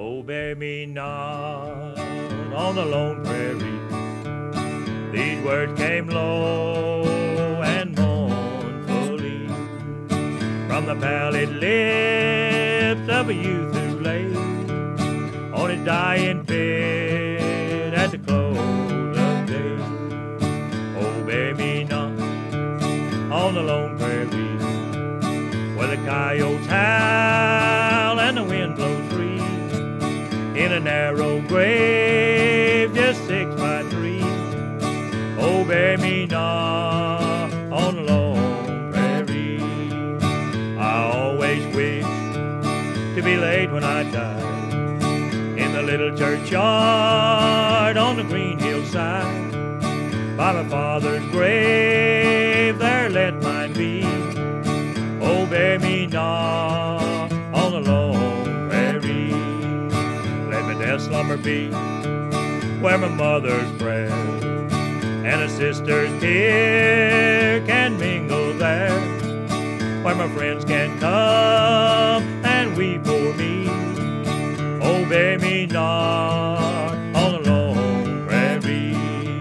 Oh, bury me not on the lone prairie. These words came low and mournfully from the pallid lips of a youth who lay on his dying bed at the close of day. Oh, bury me not on the lone prairie, where the coyotes howl and the wind blows free, in a narrow grave just 6 by 3. Oh, bury me not on the lone prairie. I always wish to be laid when I die in the little churchyard on the green hillside. By my father's grave there let mine be. Oh, bury me not on the lone prairie. Let my death slumber be where my mother's prayer and a sister's tear can mingle there, where my friends can come and weep for me. Oh, bury me not on the lone prairie.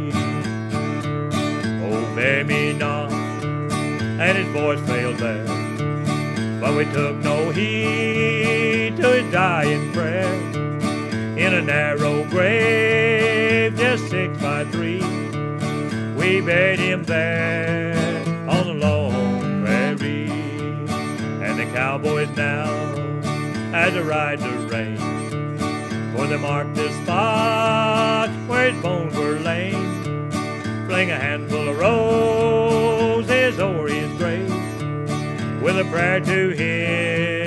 Oh, bury me not. And his voice failed there, but we took no heed to his dying prayer, in a narrow grave just 6 by 3. We buried him there on the lone prairie. And the cowboys now, as they ride the range, for they mark the spot where his bones were lain, fling a handful of roses o'er his grave, with a prayer to him